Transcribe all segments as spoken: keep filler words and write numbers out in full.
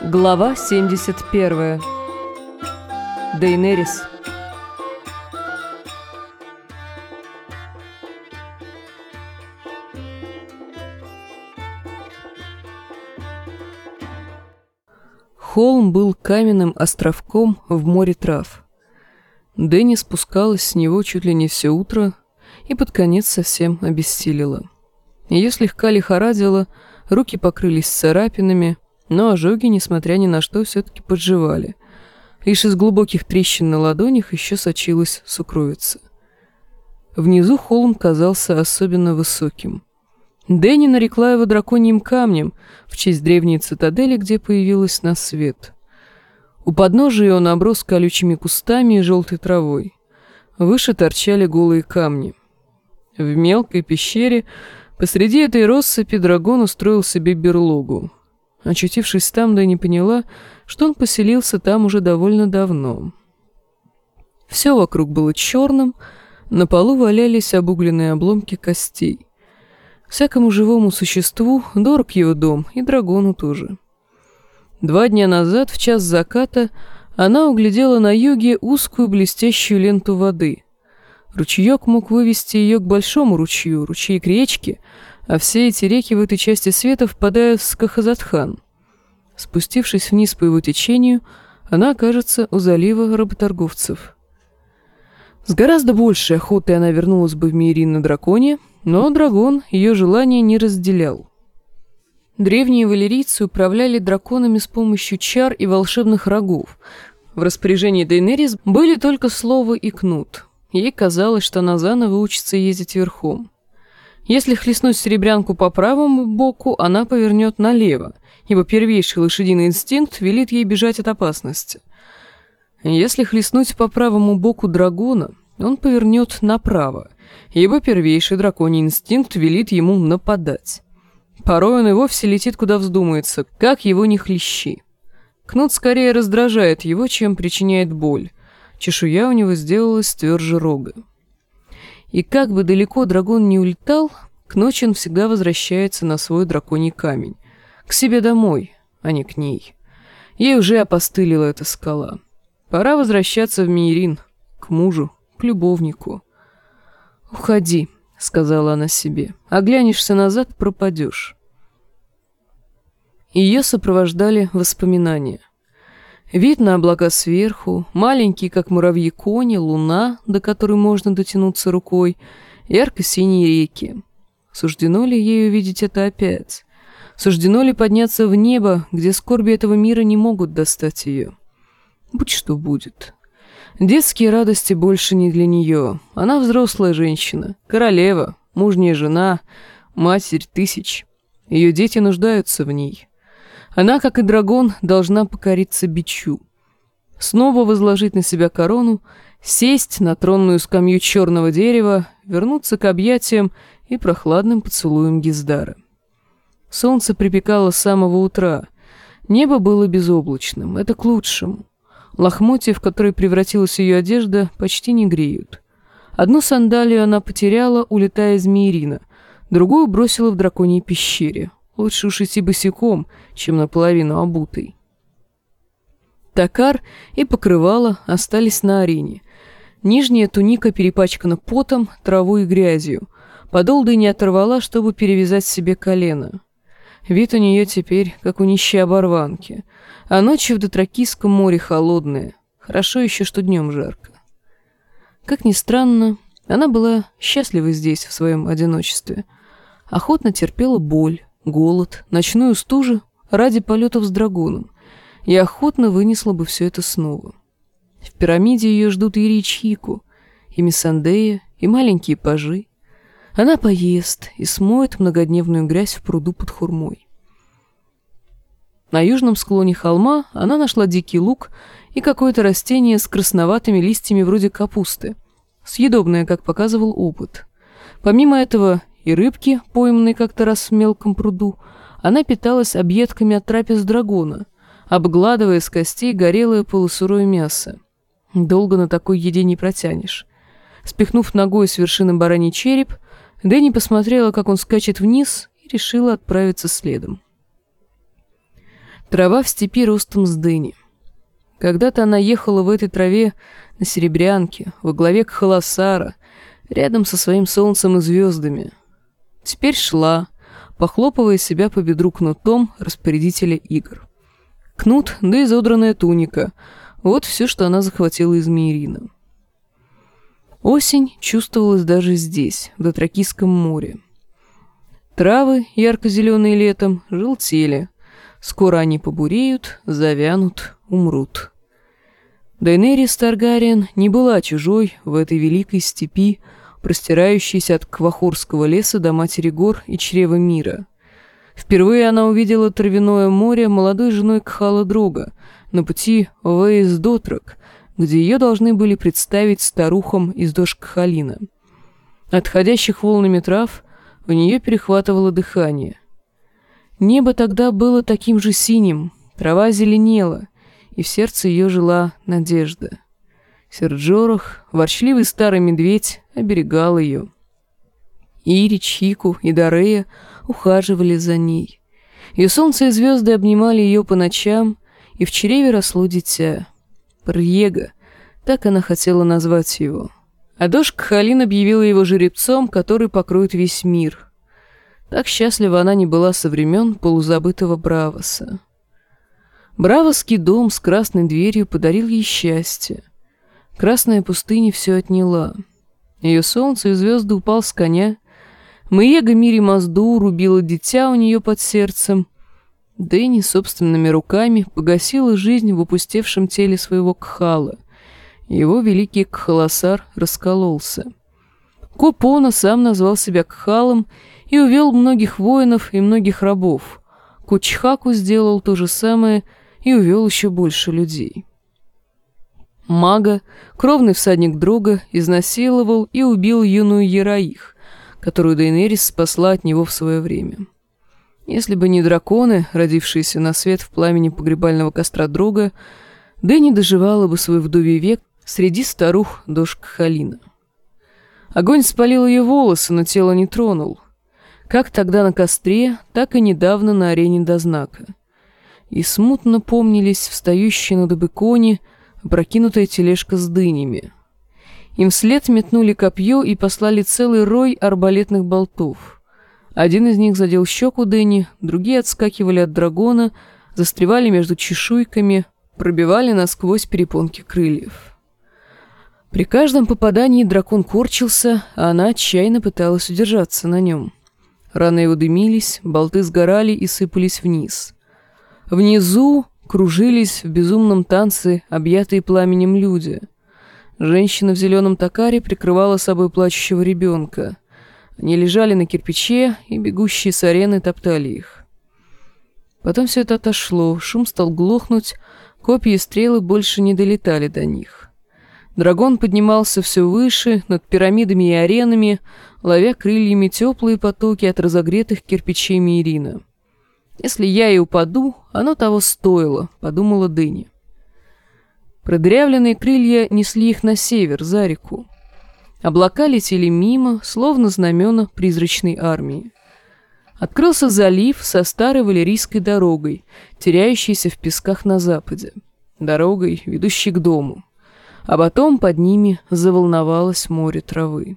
Глава семьдесят первая. Дейнерис. Холм был каменным островком в море трав. Дэнни спускалась с него чуть ли не все утро и под конец совсем обессилила. Ее слегка лихорадило, руки покрылись царапинами, но ожоги, несмотря ни на что, все-таки подживали. Лишь из глубоких трещин на ладонях еще сочилась сукровица. Внизу холм казался особенно высоким. Дэнни нарекла его драконьим камнем в честь древней цитадели, где появилась на свет. У подножия он оброс колючими кустами и желтой травой. Выше торчали голые камни. В мелкой пещере посреди этой россыпи дракон устроил себе берлогу. Очутившись там, Дэнни поняла, что он поселился там уже довольно давно. Все вокруг было черным, на полу валялись обугленные обломки костей. Всякому живому существу дорог его дом, и дракону тоже. Два дня назад, в час заката, она углядела на юге узкую блестящую ленту воды. Ручеек мог вывести ее к большому ручью, ручей к речке, а все эти реки в этой части света впадают в Скахазатхан. Спустившись вниз по его течению, она окажется у залива работорговцев. С гораздо большей охотой она вернулась бы в Мейрин на драконе, но дракон ее желание не разделял. Древние валерийцы управляли драконами с помощью чар и волшебных рогов. В распоряжении Дейнерис были только слово и кнут. Ей казалось, что она заново учится ездить верхом. Если хлестнуть серебрянку по правому боку, она повернет налево, ибо первейший лошадиный инстинкт велит ей бежать от опасности. Если хлестнуть по правому боку дракона, он повернет направо, ибо первейший драконий инстинкт велит ему нападать. Порой он и вовсе летит, куда вздумается, как его ни хлещи. Кнут скорее раздражает его, чем причиняет боль. Чешуя у него сделалась тверже рога. И как бы далеко дракон не улетал, к ночи он всегда возвращается на свой драконий камень. К себе домой, а не к ней. Ей уже опостылила эта скала. Пора возвращаться в Мейрин, к мужу, к любовнику. «Уходи», — сказала она себе, — «оглянешься назад — пропадешь». Ее сопровождали воспоминания. Вид на облака сверху, маленький, как муравьи кони, луна, до которой можно дотянуться рукой, ярко-синие реки. Суждено ли ей увидеть это опять? Суждено ли подняться в небо, где скорби этого мира не могут достать ее? Будь что будет. Детские радости больше не для нее. Она взрослая женщина, королева, мужняя жена, матерь тысяч. Ее дети нуждаются в ней. Она, как и дракон, должна покориться бичу. Снова возложить на себя корону, сесть на тронную скамью черного дерева, вернуться к объятиям и прохладным поцелуям Гиздара. Солнце припекало с самого утра. Небо было безоблачным, это к лучшему. Лохмотья, в которые превратилась ее одежда, почти не греют. Одну сандалию она потеряла, улетая из Мейрина, другую бросила в драконьей пещере. Лучше уж идти босиком, чем наполовину обутой. Токар и покрывало остались на арене. Нижняя туника перепачкана потом, травой и грязью. Подол Дэнни оторвала, чтобы перевязать себе колено. Вид у нее теперь, как у нищей оборванки. А ночью в Дотракийском море холодное. Хорошо еще, что днем жарко. Как ни странно, она была счастлива здесь, в своем одиночестве. Охотно терпела боль, голод, ночную стужу ради полетов с драконом, и охотно вынесла бы все это снова. В пирамиде ее ждут и Ричхику, и Миссандея, и маленькие пажи. Она поест и смоет многодневную грязь в пруду под хурмой. На южном склоне холма она нашла дикий лук и какое-то растение с красноватыми листьями вроде капусты, съедобное, как показывал опыт. Помимо этого и рыбки, пойманной как-то раз в мелком пруду, она питалась объедками от трапез дракона, обгладывая с костей горелое полусырое мясо. Долго на такой еде не протянешь. Спихнув ногой с вершины бараний череп, Дэнни посмотрела, как он скачет вниз, и решила отправиться следом. Трава в степи ростом с дыни. Когда-то она ехала в этой траве на серебрянке, во главе Кхаласара, рядом со своим солнцем и звездами. Теперь шла, похлопывая себя по бедру кнутом распорядителя игр. Кнут, да изодранная туника — вот все, что она захватила из Мейрина. Осень чувствовалась даже здесь, в Дотракийском море. Травы, ярко-зеленые летом, желтели. Скоро они побуреют, завянут, умрут. Дейенерис Таргариен не была чужой в этой великой степи, простирающейся от Квахорского леса до Матери гор и чрева мира. Впервые она увидела травяное море молодой женой Кхала Дрога на пути в Эйс-Дотрак, где ее должны были представить старухам из Дош-Кхалина. От ходящих волнами трав у нее перехватывало дыхание. Небо тогда было таким же синим, трава зеленела, и в сердце ее жила надежда. Серджорах, ворчливый старый медведь, оберегал ее. Ири, Чику и Дарея ухаживали за ней. Ее солнце и звезды обнимали ее по ночам, и в чреве росло дитя. Прьега, так она хотела назвать его. А Дош-Кхалин объявила его жеребцом, который покроет весь мир. Так счастлива она не была со времен полузабытого Бравоса. Бравосский дом с красной дверью подарил ей счастье. Красная пустыня все отняла. Ее солнце и звезды упал с коня. Миега Мири Мазду рубила дитя у нее под сердцем. Дэнни собственными руками погасила жизнь в опустевшем теле своего Кхала. Его великий Кхаласар раскололся. Копона сам назвал себя Кхалом и увел многих воинов и многих рабов. Кучхаку сделал то же самое и увел еще больше людей. Мага, кровный всадник Дрога, изнасиловал и убил юную Ераих, которую Дейенерис спасла от него в свое время. Если бы не драконы, родившиеся на свет в пламени погребального костра Дрога, Дэнни доживала бы свой вдовий век среди старух Дош-Кхалина. Огонь спалил ее волосы, но тело не тронул. Как тогда на костре, так и недавно на арене Дознака. И смутно помнились встающие на дыбы кони, опрокинутая тележка с дынями. Им вслед метнули копье и послали целый рой арбалетных болтов. Один из них задел щеку Дэнни, другие отскакивали от дракона, застревали между чешуйками, пробивали насквозь перепонки крыльев. При каждом попадании дракон корчился, а она отчаянно пыталась удержаться на нем. Раны его дымились, болты сгорали и сыпались вниз. Внизу кружились в безумном танце объятые пламенем люди. Женщина в зеленом токаре прикрывала собой плачущего ребенка. Они лежали на кирпиче, и бегущие с арены топтали их. Потом все это отошло, шум стал глохнуть, копья и стрелы больше не долетали до них. Дракон поднимался все выше, над пирамидами и аренами, ловя крыльями теплые потоки от разогретых кирпичей Мейрина. «Если я и упаду, оно того стоило», — подумала Дэнни. Продырявленные крылья несли их на север, за реку. Облака летели мимо, словно знамена призрачной армии. Открылся залив со старой валерийской дорогой, теряющейся в песках на западе, дорогой, ведущей к дому. А потом под ними заволновалось море травы.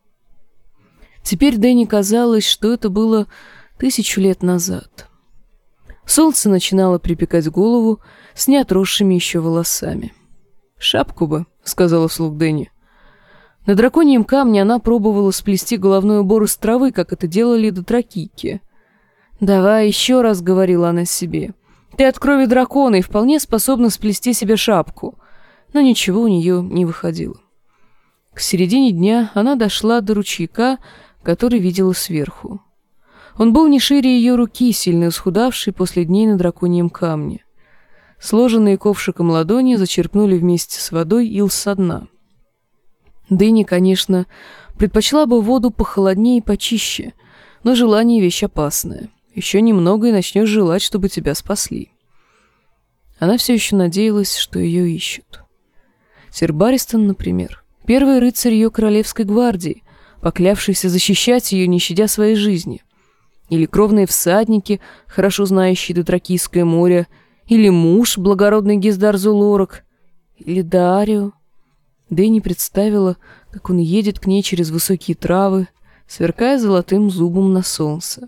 Теперь Дэнни казалось, что это было тысячу лет назад. Солнце начинало припекать голову с неотросшими еще волосами. «Шапку бы», — сказала вслух Дэнни. На драконьем камне она пробовала сплести головной убор из травы, как это делали дотракийки. «Давай еще раз», — говорила она себе. «Ты от крови дракона и вполне способна сплести себе шапку». Но ничего у нее не выходило. К середине дня она дошла до ручейка, который видела сверху. Он был не шире ее руки, сильно исхудавший после дней на драконьем камне. Сложенные ковшиком ладони зачерпнули вместе с водой ил со дна. Дэнни, конечно, предпочла бы воду похолоднее и почище, но желание — вещь опасная. Еще немного и начнешь желать, чтобы тебя спасли. Она все еще надеялась, что ее ищут. Сир Барристон, например, первый рыцарь ее королевской гвардии, поклявшийся защищать ее, не щадя своей жизни. Или кровные всадники, хорошо знающие Дотракийское море, или муж, благородный Гиздар Зулорок, или Дарио. Дэнни представила, как он едет к ней через высокие травы, сверкая золотым зубом на солнце.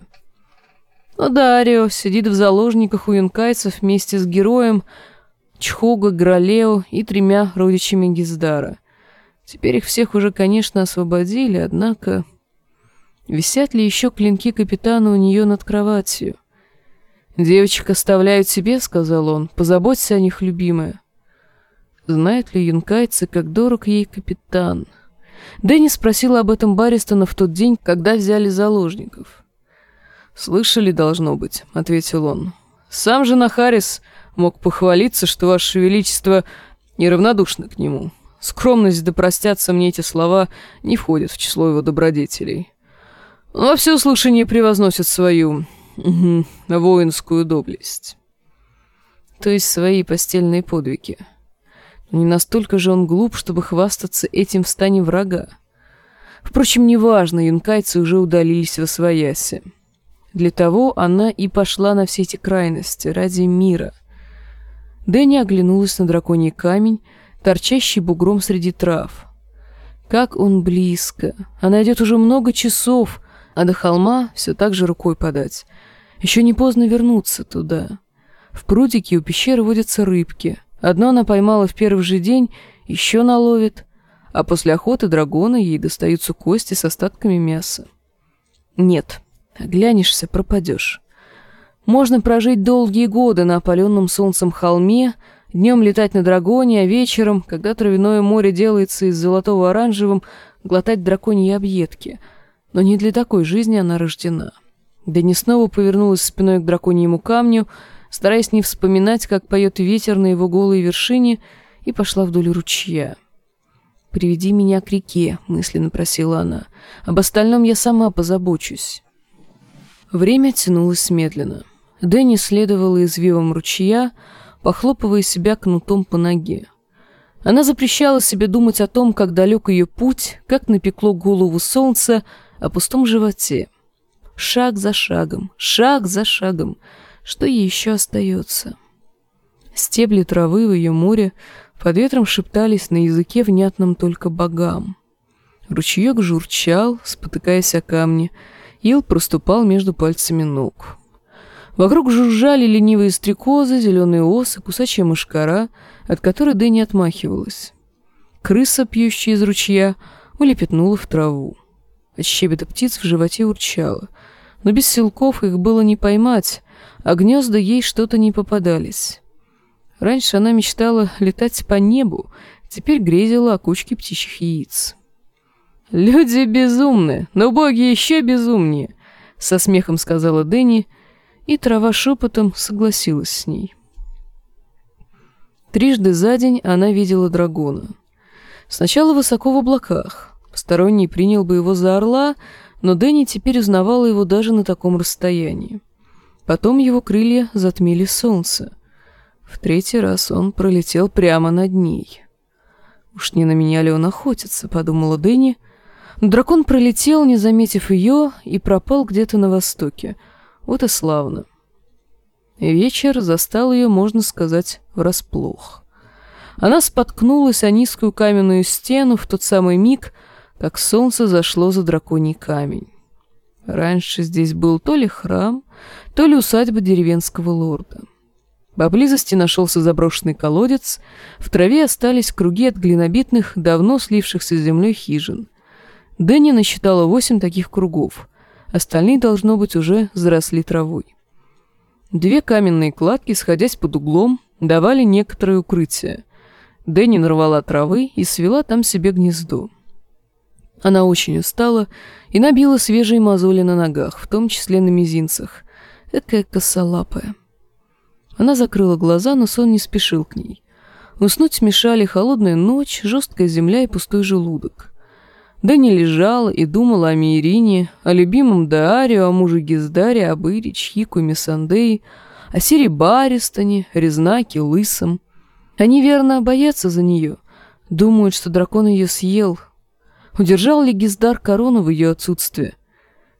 Но Дарио сидит в заложниках у юнкайцев вместе с героем Чхога Гралео и тремя родичами Гиздара. Теперь их всех уже, конечно, освободили, однако... Висят ли еще клинки капитана у нее над кроватью? «Девочек оставляют себе», — сказал он, — «позаботься о них, любимая». Знают ли юнкайцы, как дорог ей капитан? Дэнни спросила об этом Барристона в тот день, когда взяли заложников. «Слышали, должно быть», — ответил он. «Сам же Нахарис мог похвалиться, что ваше величество неравнодушно к нему. Скромность, да простятся мне эти слова, не входят в число его добродетелей. Он во всеуслышание превозносит свою угу, воинскую доблесть, то есть свои постельные подвиги. Но не настолько же он глуп, чтобы хвастаться этим в стане врага. Впрочем, неважно, юнкайцы уже удалились восвояси. Для того она и пошла на все эти крайности, ради мира». Дэнни оглянулась на драконий камень, торчащий бугром среди трав. Как он близко! Она идет уже много часов, а до холма все так же рукой подать. Еще не поздно вернуться туда. В прудике у пещеры водятся рыбки. Одно она поймала в первый же день, еще наловит, а после охоты драгона ей достаются кости с остатками мяса. Нет, оглянешься — пропадешь. Можно прожить долгие годы на опаленном солнцем холме, днем летать на драгоне, а вечером, когда травяное море делается из золотого оранжевым, глотать драконьи объедки. Но не для такой жизни она рождена. Дэнни снова повернулась спиной к драконьему камню, стараясь не вспоминать, как поет ветер на его голой вершине, и пошла вдоль ручья. «Приведи меня к реке», — мысленно просила она. «Об остальном я сама позабочусь». Время тянулось медленно. Дэнни следовала извивам ручья, похлопывая себя кнутом по ноге. Она запрещала себе думать о том, как далек ее путь, как напекло голову солнце, о пустом животе. Шаг за шагом, шаг за шагом. Что ей еще остается? Стебли травы в ее море под ветром шептались на языке, внятном только богам. Ручеек журчал, спотыкаясь о камни, ил проступал между пальцами ног. Вокруг жужжали ленивые стрекозы, зеленые осы, кусачая мышкара, от которой Дэнни отмахивалась. Крыса, пьющая из ручья, улепетнула в траву. От щебета птиц в животе урчала, но без силков их было не поймать, а гнезда ей что-то не попадались. Раньше она мечтала летать по небу, теперь грезила о кучке птичьих яиц. «Люди безумны, но боги еще безумнее», — со смехом сказала Дэнни, и трава шепотом согласилась с ней. Трижды за день она видела дракона. Сначала высоко в облаках. Посторонний принял бы его за орла, но Дэнни теперь узнавала его даже на таком расстоянии. Потом его крылья затмили солнце. В третий раз он пролетел прямо над ней. «Уж не на меня ли он охотится?» — подумала Дэнни. Но дракон пролетел, не заметив ее, и пропал где-то на востоке. Вот и славно. Вечер застал ее, можно сказать, врасплох. Она споткнулась о низкую каменную стену в тот самый миг, как солнце зашло за драконий камень. Раньше здесь был то ли храм, то ли усадьба деревенского лорда. Поблизости нашелся заброшенный колодец, в траве остались круги от глинобитных, давно слившихся с землей хижин. Дэнни насчитала восемь таких кругов, остальные, должно быть, уже заросли травой. Две каменные кладки, сходясь под углом, давали некоторое укрытие. Дэнни нарвала травы и свела там себе гнездо. Она очень устала и набила свежие мозоли на ногах, в том числе на мизинцах. Экая косолапая. Она закрыла глаза, но сон не спешил к ней. Уснуть мешали холодная ночь, жесткая земля и пустой желудок. Дэнни лежала и думала о Мейрине, о любимом Даарио, о муже Гиздаре, об Ире, Чхику, Миссандее, о Сире Барристоне, Резнаке, Лысом. Они, верно, боятся за нее, думают, что дракон ее съел. Удержал ли Гиздар корону в ее отсутствие?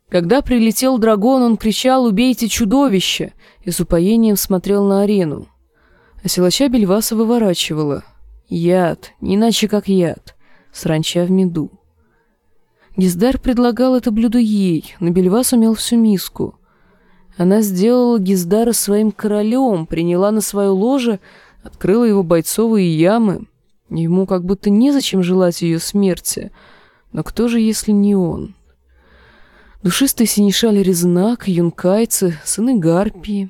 Когда прилетел дракон, он кричал «Убейте чудовище!» и с упоением смотрел на арену. А силача Бельваса выворачивала. Яд, не иначе как яд, саранча в меду. Гиздар предлагал это блюдо ей, но Бельвас умел всю миску. Она сделала Гиздара своим королем, приняла на свое ложе, открыла его бойцовые ямы. Ему как будто незачем желать ее смерти. Но кто же, если не он? Душистый синешаль Резнак, юнкайцы, сыны Гарпии.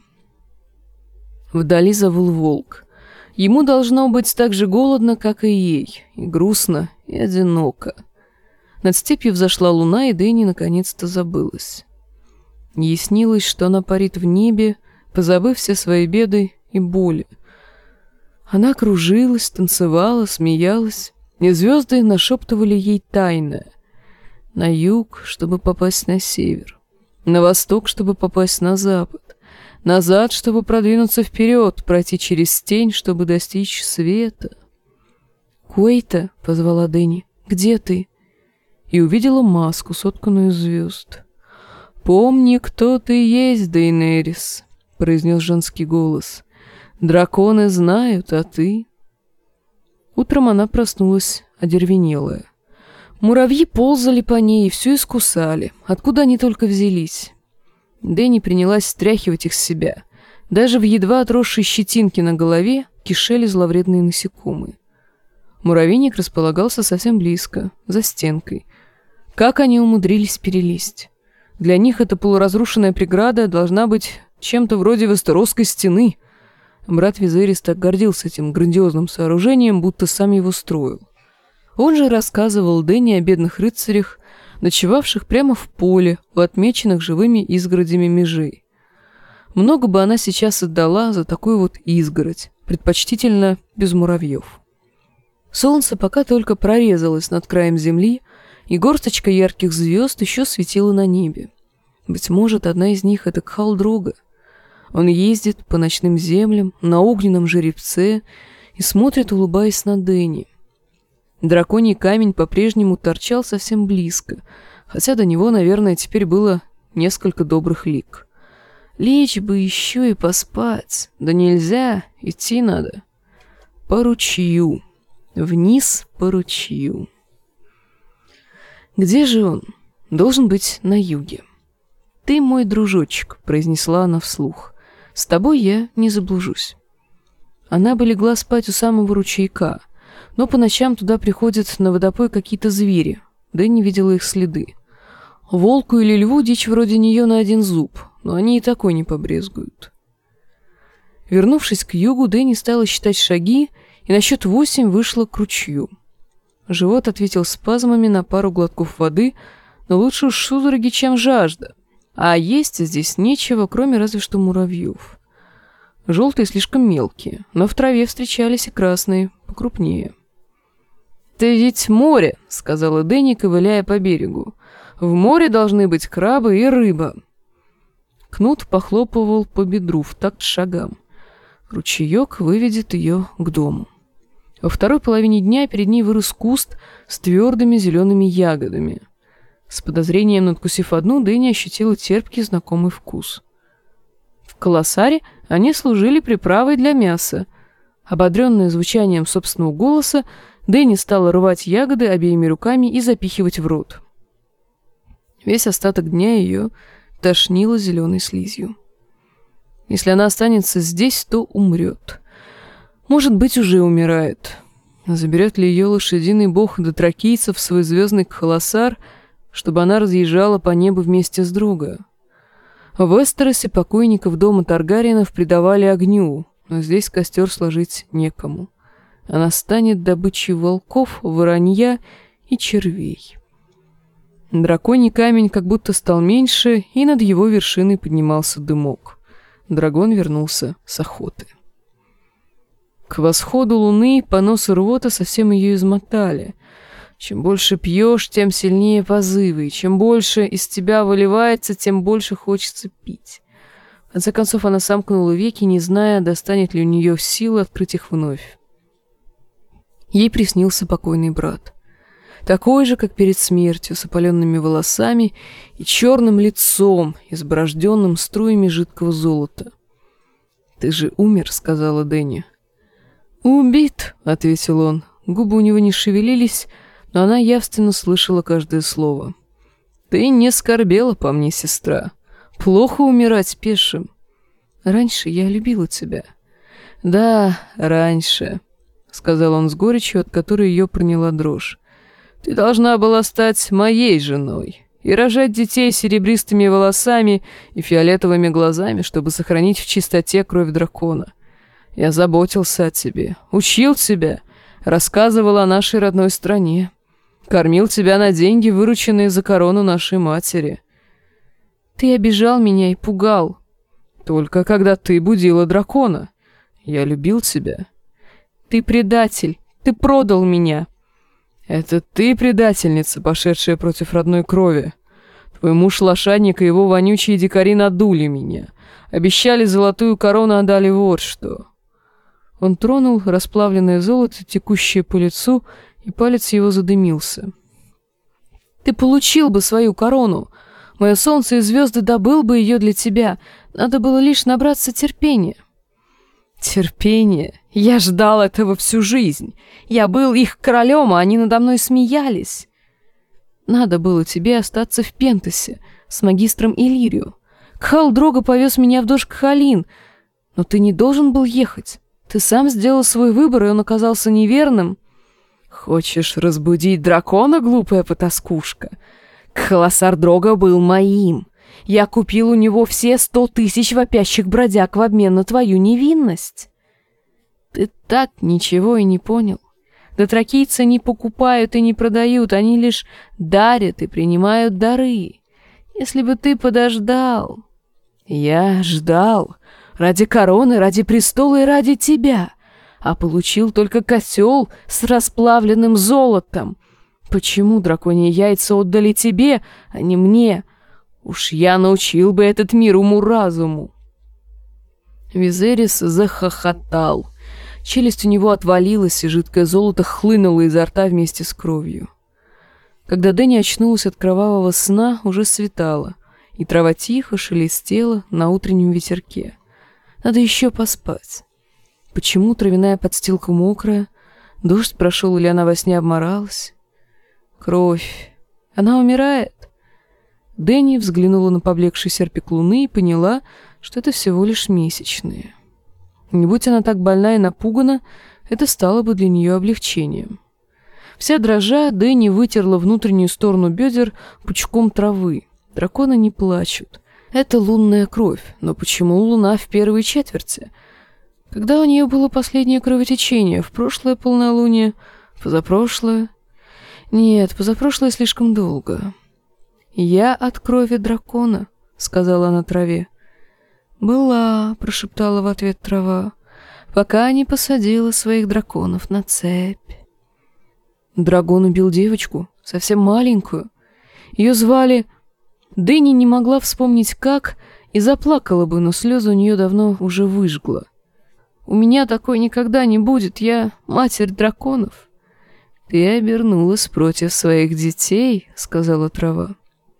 Вдали завыл волк. Ему должно быть так же голодно, как и ей, и грустно, и одиноко. Над степью взошла луна, и Дэнни наконец-то забылась. Ей снилось, что она парит в небе, позабыв все свои беды и боли. Она кружилась, танцевала, смеялась, и звезды нашептывали ей тайное. На юг, чтобы попасть на север, на восток, чтобы попасть на запад, назад, чтобы продвинуться вперед, пройти через тень, чтобы достичь света. «Куэйта!» — позвала Дэнни. «Где ты?» И увидела маску, сотканную из звезд. «Помни, кто ты есть, Дейнерис», — произнес женский голос. «Драконы знают, а ты...» Утром она проснулась одервенелая. Муравьи ползали по ней и все искусали, откуда они только взялись. Дэнни принялась стряхивать их с себя. Даже в едва отросшей щетинке на голове кишели зловредные насекомые. Муравейник располагался совсем близко, за стенкой. Как они умудрились перелезть? Для них эта полуразрушенная преграда должна быть чем-то вроде Вестеросской стены. Брат Визерис так гордился этим грандиозным сооружением, будто сам его строил. Он же рассказывал Дэнни о бедных рыцарях, ночевавших прямо в поле, у отмеченных живыми изгородями межей. Много бы она сейчас отдала за такую вот изгородь, предпочтительно без муравьев. Солнце пока только прорезалось над краем земли, и горсточка ярких звезд еще светила на небе. Быть может, одна из них — это Кхал-Дрога. Он ездит по ночным землям на огненном жеребце и смотрит, улыбаясь на Дэнни. Драконий камень по-прежнему торчал совсем близко, хотя до него, наверное, теперь было несколько добрых лиг. Лечь бы еще и поспать. Да нельзя, идти надо. По ручью. Вниз по ручью. Где же он? Должен быть на юге. «Ты мой дружочек», — произнесла она вслух. «С тобой я не заблужусь». Она бы легла спать у самого ручейка, но по ночам туда приходят на водопой какие-то звери. Дэнни видела их следы. Волку или льву дичь вроде нее на один зуб, но они и такой не побрезгуют. Вернувшись к югу, Дэнни стала считать шаги и на счет восемь вышла к ручью. Живот ответил спазмами на пару глотков воды, но лучше уж судороги, чем жажда. А есть здесь нечего, кроме разве что муравьев. Желтые слишком мелкие, но в траве встречались и красные, покрупнее. «Ты ведь море», — сказала Дэнни, ковыляя по берегу. «В море должны быть крабы и рыба». Кнут похлопывал по бедру в такт шагам. Ручеек выведет ее к дому. Во второй половине дня перед ней вырос куст с твердыми зелеными ягодами. С подозрением надкусив одну, Дэнни ощутила терпкий знакомый вкус. В колосаре они служили приправой для мяса. Ободренная звучанием собственного голоса, Дэнни стала рвать ягоды обеими руками и запихивать в рот. Весь остаток дня ее тошнило зеленой слизью. Если она останется здесь, то умрет. Может быть, уже умирает. Заберет ли ее лошадиный бог дотракийцев в свой звездный кхолосар, чтобы она разъезжала по небу вместе с другом? В Эстеросе покойников дома Таргариенов предавали огню, но здесь костер сложить некому. Она станет добычей волков, воронья и червей. Драконий камень как будто стал меньше, и над его вершиной поднимался дымок. Дракон вернулся с охоты. К восходу луны понос и рвота совсем ее измотали. Чем больше пьешь, тем сильнее позывы, и чем больше из тебя выливается, тем больше хочется пить. В конце концов она сомкнула веки, не зная, достанет ли у нее силы открыть их вновь. Ей приснился покойный брат. такой же, как перед смертью, с опаленными волосами и черным лицом, изборожденным струями жидкого золота. «Ты же умер», — сказала Дэнни. «Убит», — ответил он. Губы у него не шевелились, но она явственно слышала каждое слово. «Ты не скорбела по мне, сестра. Плохо умирать пешим. Раньше я любила тебя». «Да, раньше», — сказал он с горечью, от которой ее проняла дрожь. «Ты должна была стать моей женой и рожать детей с серебристыми волосами и фиолетовыми глазами, чтобы сохранить в чистоте кровь дракона. Я заботился о тебе, учил тебя, рассказывал о нашей родной стране, кормил тебя на деньги, вырученные за корону нашей матери. Ты обижал меня и пугал. Только когда ты будила дракона. Я любил тебя. Ты предатель, ты продал меня. Это ты предательница, пошедшая против родной крови. Твой муж-лошадник и его вонючие дикари надули меня. Обещали золотую корону, а дали вот что». Он тронул расплавленное золото, текущее по лицу, и палец его задымился. «Ты получил бы свою корону. Мое солнце и звезды добыл бы ее для тебя. Надо было лишь набраться терпения». «Терпение? Я ждал этого всю жизнь. Я был их королем, а они надо мной смеялись. Надо было тебе остаться в Пентасе с магистром Иллирио. Кхал-Дрога повез меня в Дош-Кхалин, но ты не должен был ехать. Ты сам сделал свой выбор, и он оказался неверным». «Хочешь разбудить дракона, глупая потаскушка? Кхаласар-Дрога был моим. Я купил у него все сто тысяч вопящих бродяг в обмен на твою невинность». «Ты так ничего и не понял. Дотракийцы не покупают и не продают, они лишь дарят и принимают дары. Если бы ты подождал...» «Я ждал. Ради короны, ради престола и ради тебя. А получил только котел с расплавленным золотом. Почему драконьи яйца отдали тебе, а не мне? Уж я научил бы этот мир уму-разуму». Визерис захохотал. Челюсть у него отвалилась, и жидкое золото хлынуло изо рта вместе с кровью. Когда Дэнни очнулась от кровавого сна, уже светало, и трава тихо шелестела на утреннем ветерке. Надо еще поспать. Почему травяная подстилка мокрая? Дождь прошел, или она во сне обморалась? Кровь. Она умирает? Дэнни взглянула на поблекший серпик луны и поняла, что это всего лишь месячные. Не будь она так больна и напугана, это стало бы для нее облегчением. Вся дрожа, Дэнни вытерла внутреннюю сторону бедер пучком травы. Драконы не плачут. Это лунная кровь, но почему луна в первой четверти? Когда у нее было последнее кровотечение? В прошлое полнолуние? Позапрошлое? Нет, позапрошлое слишком долго. «Я от крови дракона», — сказала она траве. «Была», — прошептала в ответ трава, «пока не посадила своих драконов на цепь». Дракон убил девочку, совсем маленькую. Ее звали... Дэнни не могла вспомнить как, и заплакала бы, но слезы у нее давно уже выжгла. «У меня такой никогда не будет, я матерь драконов». «Ты обернулась против своих детей», — сказала трава.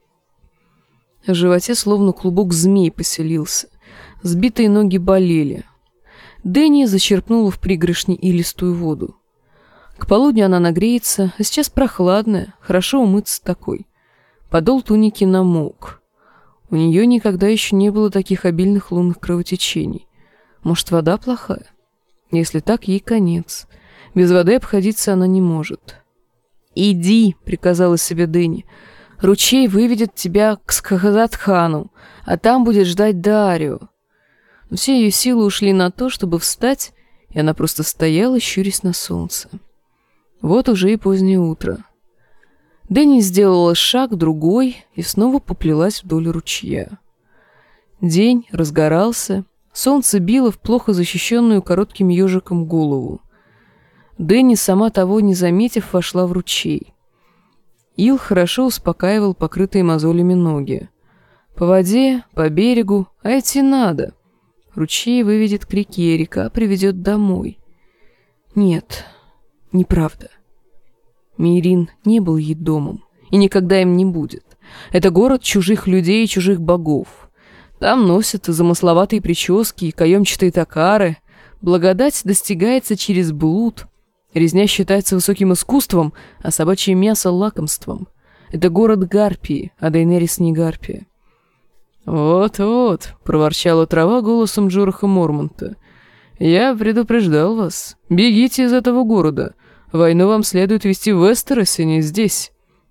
В животе словно клубок змей поселился. Сбитые ноги болели. Дэнни зачерпнула в пригоршни илистую воду. К полудню она нагреется, а сейчас прохладная, хорошо умыться такой. Подол туники намок. У нее никогда еще не было таких обильных лунных кровотечений. Может, вода плохая? Если так, ей конец. Без воды обходиться она не может. «Иди», — приказала себе Дэнни. «Ручей выведет тебя к Скхазатхану, а там будет ждать Дарио». Но все ее силы ушли на то, чтобы встать, и она просто стояла, щурясь на солнце. Вот уже и позднее утро. Дэнни сделала шаг, другой, и снова поплелась вдоль ручья. День разгорался, солнце било в плохо защищенную коротким ежиком голову. Дэнни, сама того не заметив, вошла в ручей. Ил хорошо успокаивал покрытые мозолями ноги. По воде, по берегу, а идти надо. Ручей выведет к реке, река приведет домой. Нет, неправда. Мейрин не был ей домом, и никогда им не будет. Это город чужих людей и чужих богов. Там носят замысловатые прически и каемчатые токары. Благодать достигается через блуд. Резня считается высоким искусством, а собачье мясо — лакомством. Это город Гарпии, а Дейнерис не Гарпия. «Вот-вот», — проворчала трава голосом Джораха Мормонта. «Я предупреждал вас. Бегите из этого города. Войну вам следует вести в Вестеросе, не здесь».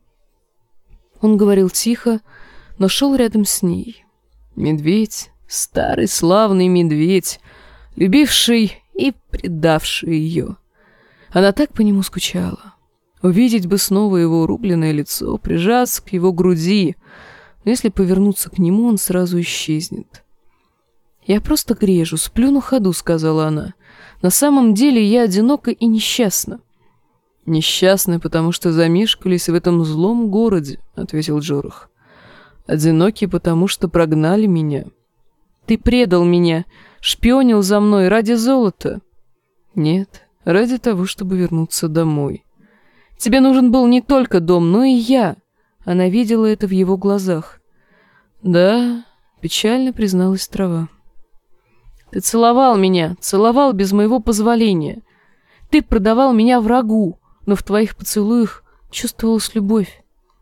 Он говорил тихо, но шел рядом с ней. Медведь, старый славный медведь, любивший и предавший ее. Она так по нему скучала. Увидеть бы снова его рубленное лицо, прижаться к его груди. Но если повернуться к нему, он сразу исчезнет. «Я просто грежу, сплю на ходу», — сказала она. «На самом деле я одинока и несчастна». «Несчастны, потому что замешкались в этом злом городе», — ответил Джорах. «Одиноки, потому что прогнали меня». «Ты предал меня, шпионил за мной ради золота». «Нет, ради того, чтобы вернуться домой». «Тебе нужен был не только дом, но и я». Она видела это в его глазах. «Да», — печально призналась трава. «Ты целовал меня, целовал без моего позволения. Ты продавал меня врагу, но в твоих поцелуях чувствовалась любовь.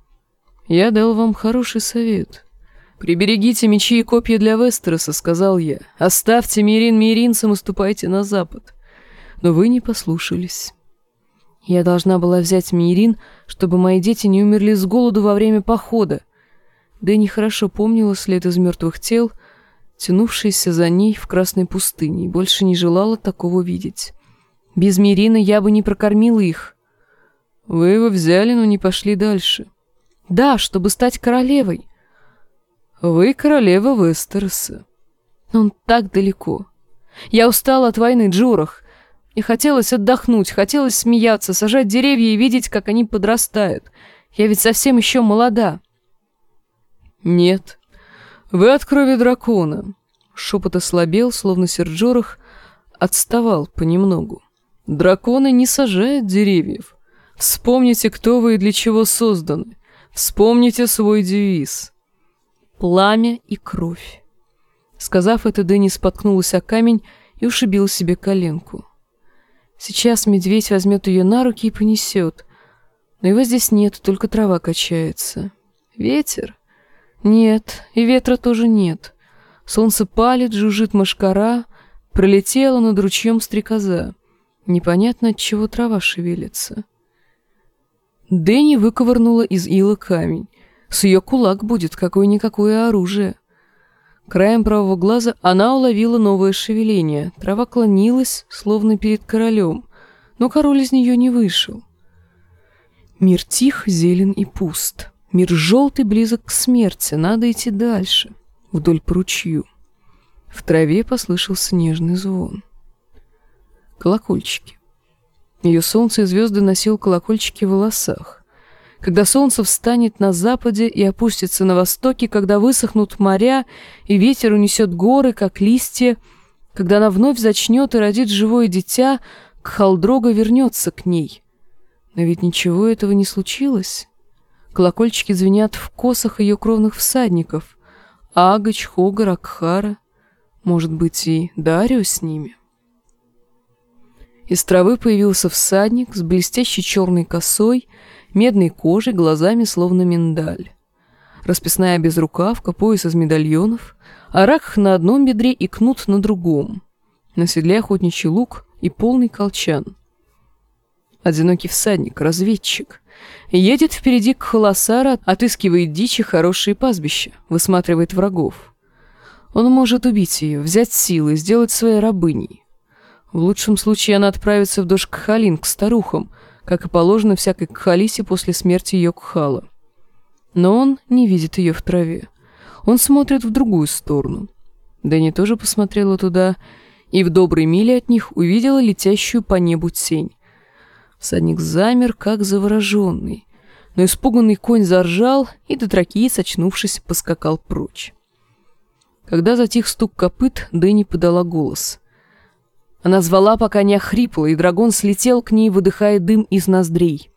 Я дал вам хороший совет. Приберегите мечи и копья для Вестероса, — сказал я. Оставьте Мейрин мейринцам и ступайте на запад. Но вы не послушались. Я должна была взять Мейрин, чтобы мои дети не умерли с голоду во время похода. Дэнни хорошо помнила след из мертвых тел, тянувшийся за ней в красной пустыне, и больше не желала такого видеть. Без Мейрина я бы не прокормила их. Вы его взяли, но не пошли дальше. Да, чтобы стать королевой. Вы королева Вестероса. Но он так далеко. Я устала от войны, Джорах. Мне хотелось отдохнуть, хотелось смеяться, сажать деревья и видеть, как они подрастают. Я ведь совсем еще молода. Нет, вы от крови дракона. Шепот ослабел, словно сэр Джорах отставал понемногу. Драконы не сажают деревьев. Вспомните, кто вы и для чего созданы. Вспомните свой девиз. Пламя и кровь. Сказав это, Дэнни споткнулась о камень и ушибила себе коленку. Сейчас медведь возьмет ее на руки и понесет. Но его здесь нет, только трава качается. Ветер? Нет, и ветра тоже нет. Солнце палит, жужжит мошкара, пролетела над ручьем стрекоза. Непонятно, от чего трава шевелится. Дэнни выковырнула из ила камень. С ее кулак будет какое-никакое оружие. Краем правого глаза она уловила новое шевеление. Трава клонилась, словно перед королем, но король из нее не вышел. Мир тих, зелен и пуст. Мир желтый, близок к смерти. Надо идти дальше, вдоль по ручью. В траве послышался нежный звон. Колокольчики. Ее солнце и звезды носил колокольчики в волосах. Когда солнце встанет на западе и опустится на востоке, когда высохнут моря и ветер унесет горы, как листья, когда она вновь зачнет и родит живое дитя, Кхалдрога вернется к ней. Но ведь ничего этого не случилось. Колокольчики звенят в косах ее кровных всадников. Агач, Хогар, Акхара. Может быть, и Дарио с ними. Из травы появился всадник с блестящей черной косой, медной кожей, глазами словно миндаль. Расписная безрукавка, пояс из медальонов, аракх на одном бедре и кнут на другом. На седле охотничий лук и полный колчан. Одинокий всадник, разведчик. Едет впереди Кхолосара, отыскивает дичь и хорошие пастбища, высматривает врагов. Он может убить ее, взять силы, сделать своей рабыней. В лучшем случае она отправится в Дош-Кхалин к старухам, как и положено всякой Кхалисе после смерти ее Кхала. Но он не видит ее в траве. Он смотрит в другую сторону. Дэнни тоже посмотрела туда, и в доброй миле от них увидела летящую по небу тень. Всадник замер, как завороженный, но испуганный конь заржал, и дотракиец, очнувшись, поскакал прочь. Когда затих стук копыт, Дэнни подала голос. Она звала, пока не охрипла, и дракон слетел к ней, выдыхая дым из ноздрей.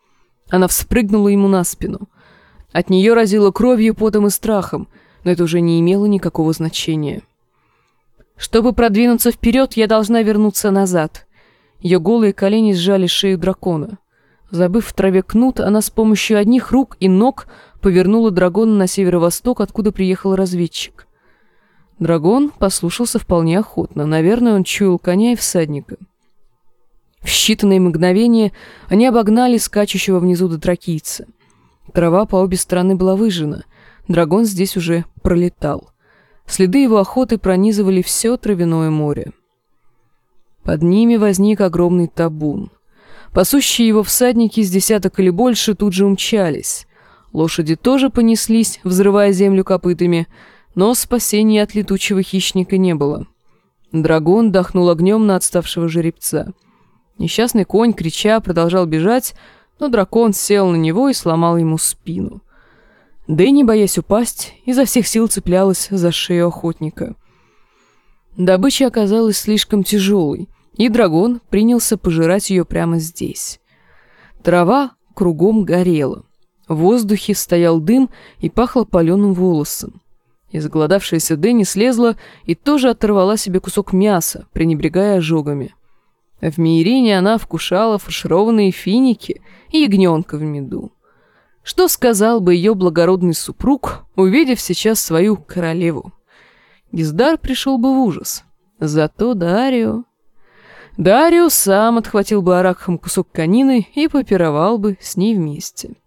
Она вспрыгнула ему на спину. От нее разило кровью, потом и страхом, но это уже не имело никакого значения. Чтобы продвинуться вперед, я должна вернуться назад. Ее голые колени сжали шею дракона. Забыв в траве кнут, она с помощью одних рук и ног повернула дракона на северо-восток, откуда приехал разведчик. Дракон послушался вполне охотно. Наверное, он чуял коня и всадника. В считанные мгновения они обогнали скачущего внизу дотракийца. Трава по обе стороны была выжжена. Дракон здесь уже пролетал. Следы его охоты пронизывали все травяное море. Под ними возник огромный табун. Пасущие его всадники с десяток или больше тут же умчались. Лошади тоже понеслись, взрывая землю копытами, но спасения от летучего хищника не было. Дракон дохнул огнем на отставшего жеребца. Несчастный конь, крича, продолжал бежать, но дракон сел на него и сломал ему спину. Дэнни, боясь упасть, изо всех сил цеплялась за шею охотника. Добыча оказалась слишком тяжелой, и дракон принялся пожирать ее прямо здесь. Трава кругом горела. В воздухе стоял дым и пахло паленым волосом. Изголодавшаяся Дэнни слезла и тоже оторвала себе кусок мяса, пренебрегая ожогами. В Мейрине она вкушала фаршированные финики и ягненка в меду. Что сказал бы ее благородный супруг, увидев сейчас свою королеву? Гиздар пришел бы в ужас. Зато Дарио... Дарио сам отхватил бы Аракхам кусок конины и попировал бы с ней вместе.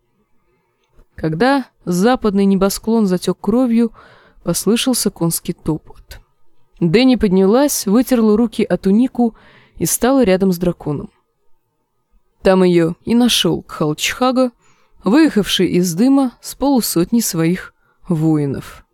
Когда западный небосклон затек кровью, послышался конский топот. Дэнни поднялась, вытерла руки о тунику и стала рядом с драконом. Там ее и нашел Кхалчхага, выехавший из дыма с полусотней своих воинов.